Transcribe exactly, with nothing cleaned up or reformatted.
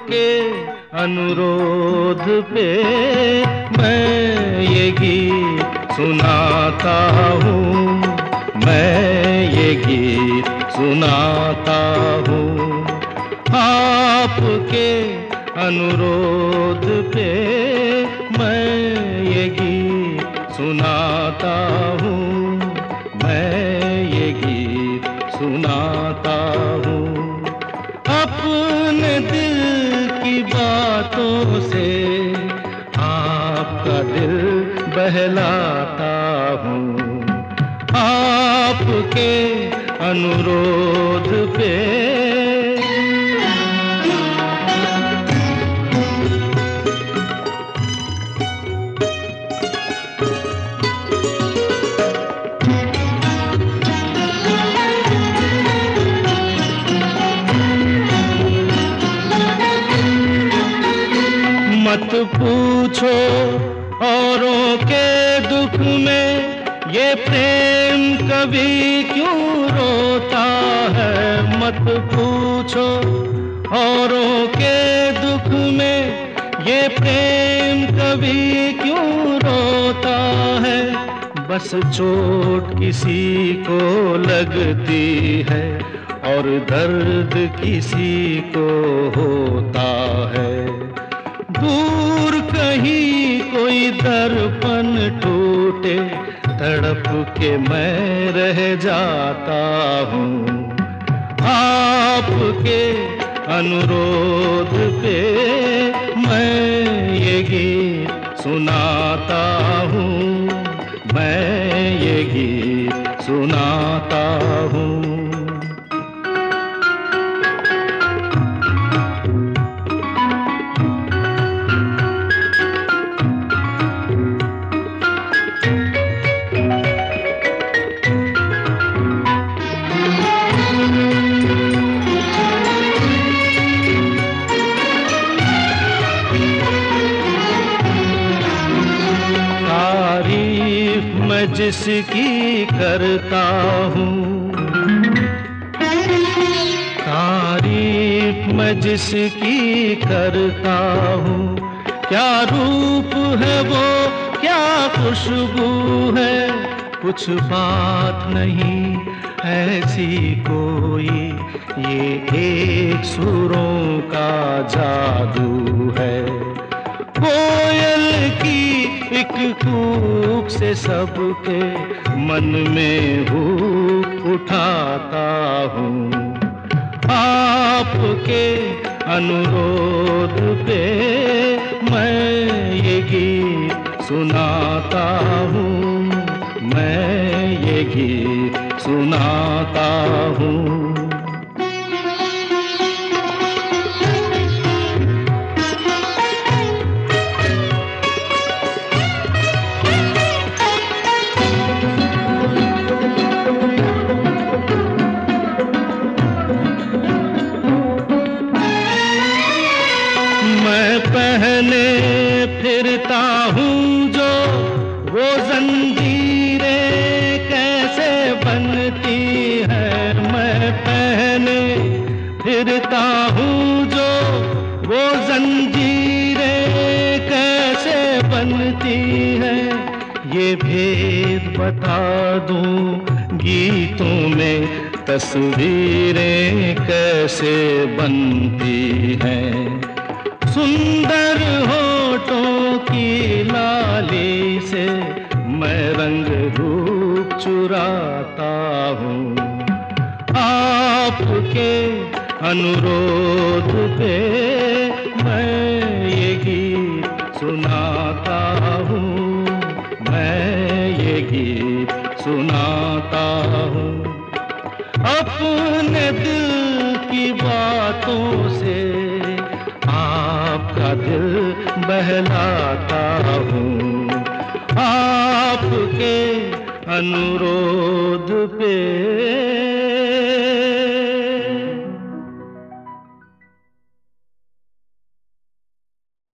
आपके अनुरोध पे मैं ये गीत सुनाता हूँ, मैं ये गीत सुनाता हूँ। आपके अनुरोध पे मैं ये गीत सुनाता हूँ, मैं ये गीत सुनाता हूँ। अपने दिल की बातों से आपका दिल बहलाता हूँ। आपके अनुरोध पे मत पूछो औरों के दुख में ये प्रेम कभी क्यों रोता है। मत पूछो औरों के दुख में ये प्रेम कभी क्यों रोता है। बस चोट किसी को लगती है और दर्द किसी को होता है। दूर कहीं कोई दर्पण टूटे तड़प के मैं रह जाता हूँ। आपके अनुरोध पे मैं ये गीत सुनाता हूँ, मैं ये गीत सुनाता हूँ। मैं जिसकी करता हूँ, तारीफ मैं जिसकी करता हूँ। क्या रूप है वो, क्या खुशबू है, कुछ बात नहीं ऐसी कोई। ये एक सुरों का जादू है। कोयल की एक कूक से सबके मन में हूक उठाता हूँ। आपके अनुरोध पे मैं ये गीत सुनाता हूँ, मैं ये गीत सुनाता हूँ। मैं पहने फिरता हूँ जो वो जंजीरें कैसे बनती है। मैं पहने फिरता हूँ जो वो जंजीरें कैसे बनती है। ये भेद बता दूँ गीतों में तस्वीरें कैसे बनती हैं। सुंदर होठों की लाली से मैं रंग रूप चुराता हूँ। आपके अनुरोध पे मैं ये गीत सुनाता हूँ, मैं ये गीत सुनाता हूँ। अपने दिल की बातों से आपका दिल बहलाता हूँ। आपके अनुरोध पे